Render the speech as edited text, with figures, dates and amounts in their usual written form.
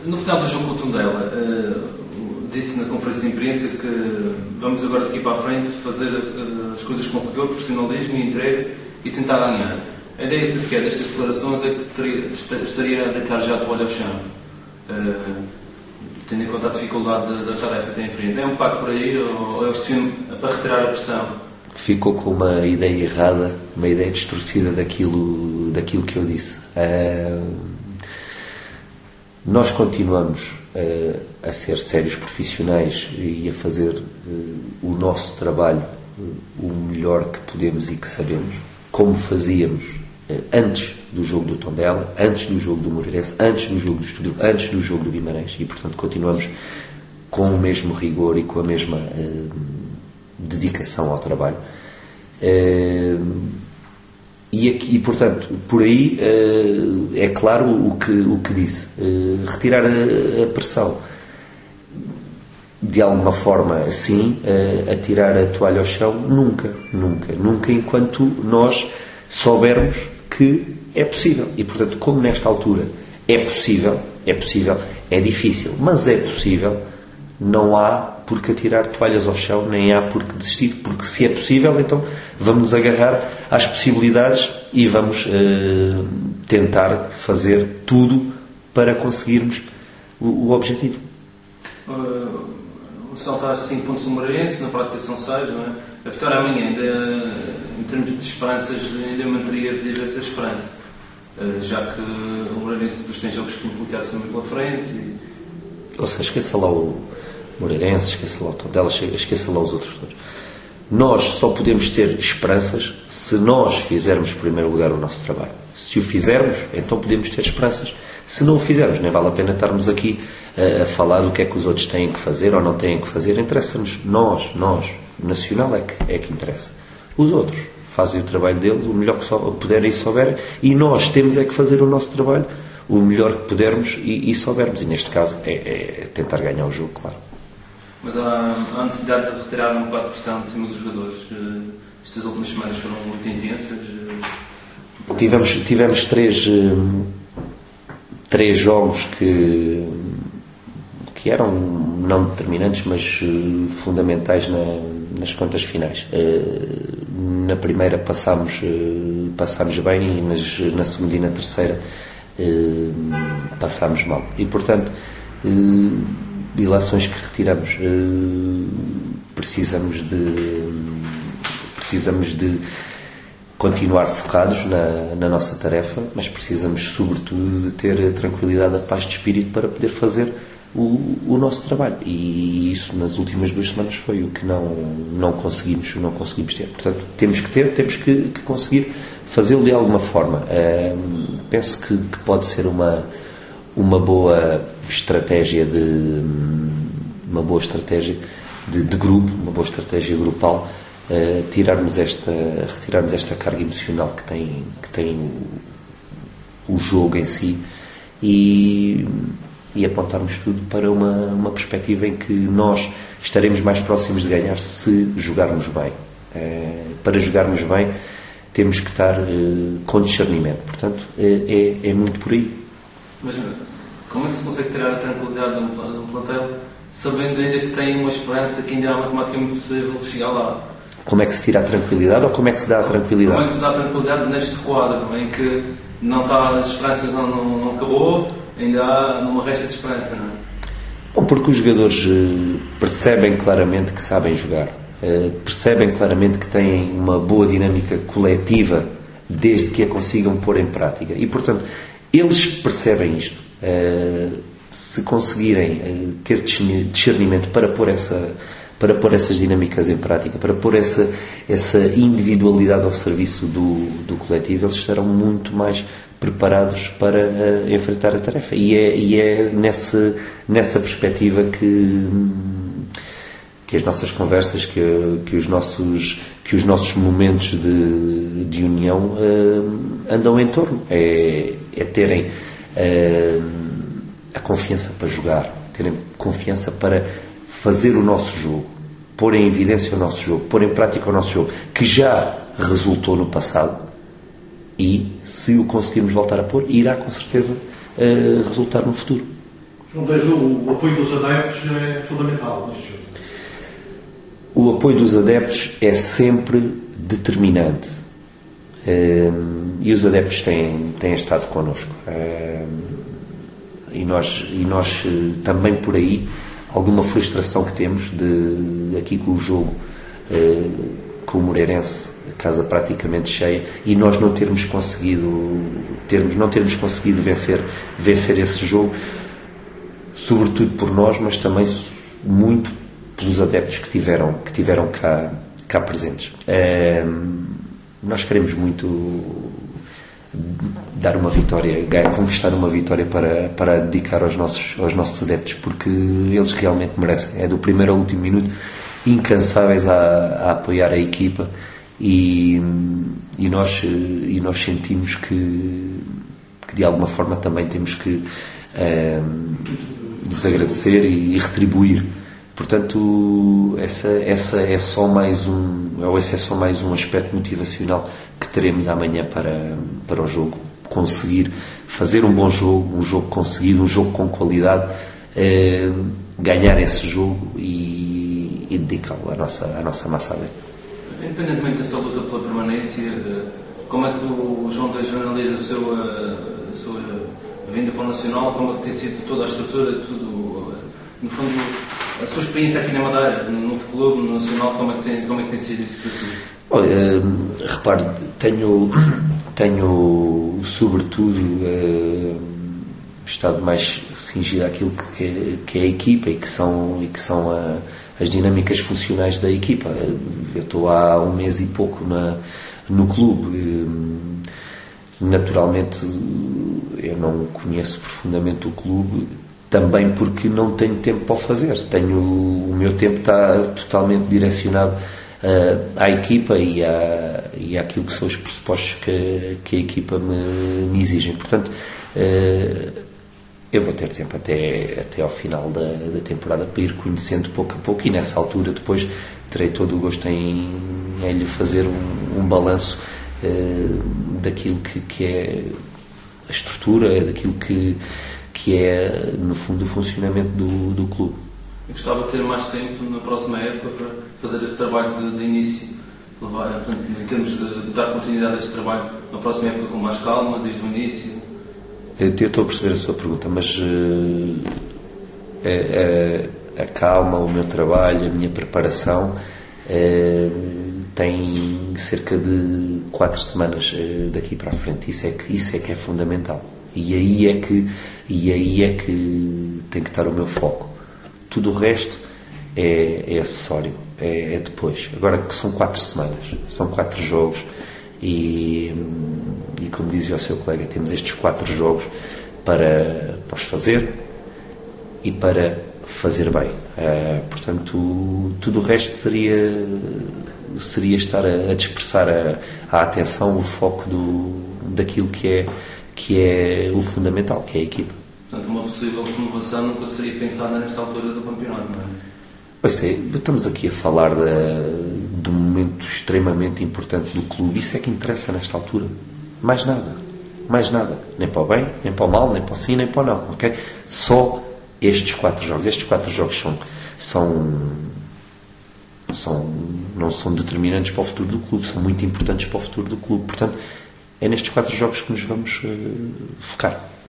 No final do jogo com o Tondela, disse na conferência de imprensa que vamos agora daqui para a frente fazer as coisas com rigor, profissionalismo e entrega e tentar ganhar. A ideia que é destas declarações é que estaria a deitar já a toalha ao chão, tendo em conta a dificuldade da tarefa que tem em frente. É um pouco por aí ou é o destino para retirar a pressão? Ficou com uma ideia errada, uma ideia distorcida daquilo que eu disse. Nós continuamos a ser sérios profissionais e a fazer o nosso trabalho o melhor que podemos e que sabemos, como fazíamos antes do jogo do Tondela, antes do jogo do Moreirense, antes do jogo do Estoril, antes do jogo do Guimarães, e portanto continuamos com o mesmo rigor e com a mesma dedicação ao trabalho. E portanto, por aí é claro o que disse. Retirar a pressão. De alguma forma, sim. Atirar a toalha ao chão, nunca, enquanto nós soubermos que é possível. E portanto, como nesta altura é possível, é difícil, mas é possível, não há por que atirar toalhas ao chão, nem há por que desistir, porque se é possível, então vamos nos agarrar às possibilidades e vamos tentar fazer tudo para conseguirmos o objetivo. O Sal está a 5 pontos do Moreirense, na prática são 6, não é? A vitória amanhã, em termos de esperanças, ainda manteria essa esperança, já que o Moreirense depois tem jogos complicados também pela frente. Ou seja, esqueça lá o Moreirense, esqueça lá o Tondela, esqueça lá os outros todos. Nós só podemos ter esperanças se nós fizermos em primeiro lugar o nosso trabalho. Se o fizermos, então podemos ter esperanças. Se não o fizermos, nem vale a pena estarmos aqui a falar do que é que os outros têm que fazer ou não têm que fazer. Interessa-nos nós, Nacional é que interessa. Os outros fazem o trabalho deles, o melhor que puderem e souberem, e nós temos é que fazer o nosso trabalho o melhor que pudermos e soubermos. E neste caso é tentar ganhar o jogo, claro. Mas há necessidade de retirar um pouco de pressão de cima dos jogadores. Estas últimas semanas foram muito intensas. Tivemos três jogos que eram não determinantes, mas fundamentais nas contas finais. Na primeira passámos bem, e na segunda e na terceira passámos mal. E portanto, ilações que retiramos, precisamos de continuar focados na nossa tarefa, mas precisamos sobretudo de ter a tranquilidade, a paz de espírito para poder fazer o nosso trabalho, e isso nas últimas 2 semanas foi o que não conseguimos ter. Portanto, temos que conseguir fazê-lo de alguma forma. Penso que pode ser uma boa estratégia de grupo, uma boa estratégia grupal, retirarmos esta carga emocional que tem o jogo em si e apontarmos tudo para uma perspectiva em que nós estaremos mais próximos de ganhar se jogarmos bem. Para jogarmos bem temos que estar com discernimento. Portanto, é muito por aí. Mas como é que se consegue tirar a tranquilidade de um plantel sabendo ainda que tem uma esperança que ainda é matematicamente possível de chegar lá? Como é que se tira a tranquilidade ou como é que se dá a tranquilidade? Como é que se dá a tranquilidade neste quadro em que não está, as esperanças não acabou, ainda numa resta de esperança, não é? Bom, porque os jogadores percebem claramente que sabem jogar, percebem claramente que têm uma boa dinâmica coletiva desde que a consigam pôr em prática e, portanto, eles percebem isto. Se conseguirem ter discernimento para pôr essas dinâmicas em prática, para pôr essa individualidade ao serviço do coletivo, eles estarão muito mais preparados para enfrentar a tarefa. E é nessa perspectiva que as nossas conversas, que os nossos momentos de união andam em torno. É terem a confiança para jogar, terem confiança para fazer o nosso jogo, pôr em evidência o nosso jogo, pôr em prática o nosso jogo, que já resultou no passado e, se o conseguirmos voltar a pôr, irá com certeza resultar no futuro. O apoio dos adeptos é fundamental neste jogo. O apoio dos adeptos é sempre determinante. E os adeptos têm estado connosco. E nós também por aí, alguma frustração que temos aqui com o jogo, com o Moreirense, a casa praticamente cheia, e nós não termos conseguido vencer esse jogo, sobretudo por nós, mas também muito pelos adeptos que tiveram cá presentes. Nós queremos muito dar uma vitória, conquistar uma vitória para dedicar aos nossos adeptos, porque eles realmente merecem. É do primeiro ao último minuto, incansáveis a apoiar a equipa, e nós sentimos que de alguma forma também temos que desagradecer e retribuir. Portanto, esse é só mais um aspecto motivacional que teremos amanhã para o jogo. Conseguir fazer um bom jogo, um jogo conseguido, um jogo com qualidade, ganhar esse jogo e dedicá-lo à nossa massa adepta. Independentemente desta luta pela permanência, como é que o João Tejo analisa a sua vinda para o Nacional? Como é que tem sido toda a estrutura, tudo, no fundo, a sua experiência aqui na Madeira, no novo clube, no Nacional, como é que tem sido isso para si? Olha, repare, tenho sobretudo estado mais cingido àquilo que é a equipa e que são as dinâmicas funcionais da equipa. Eu estou há um mês e pouco no clube. Naturalmente eu não conheço profundamente o clube, também porque não tenho tempo para o fazer. O meu tempo está totalmente direcionado à equipa e àquilo que são os pressupostos que a equipa me exigem. Portanto, eu vou ter tempo até ao final da temporada para ir conhecendo pouco a pouco, e nessa altura depois terei todo o gosto em lhe fazer um balanço daquilo que é a estrutura, daquilo que é, no fundo, o funcionamento do clube. Eu gostava de ter mais tempo na próxima época para fazer esse trabalho de início, em termos de dar continuidade a este trabalho na próxima época com mais calma, desde o início. Eu estou a perceber a sua pergunta, mas a calma, o meu trabalho, a minha preparação tem cerca de 4 semanas daqui para a frente. Isso é que é fundamental. E aí é que tem que estar o meu foco. Tudo o resto é acessório, é depois. Agora que são 4 semanas, são 4 jogos, e como dizia o seu colega, temos estes 4 jogos para os fazer e para fazer bem. Portanto, tudo o resto seria estar a dispersar a atenção, o foco daquilo que é o fundamental, que é a equipa. Portanto, uma possível renovação nunca seria pensada nesta altura do campeonato, não é? Pois é, estamos aqui a falar de um momento extremamente importante do clube. Isso é que interessa nesta altura. Mais nada. Nem para o bem, nem para o mal, nem para o sim, nem para o não. Okay? Só estes 4 jogos. Estes 4 jogos não são determinantes para o futuro do clube, são muito importantes para o futuro do clube. Portanto, é nestes 4 jogos que nos vamos focar.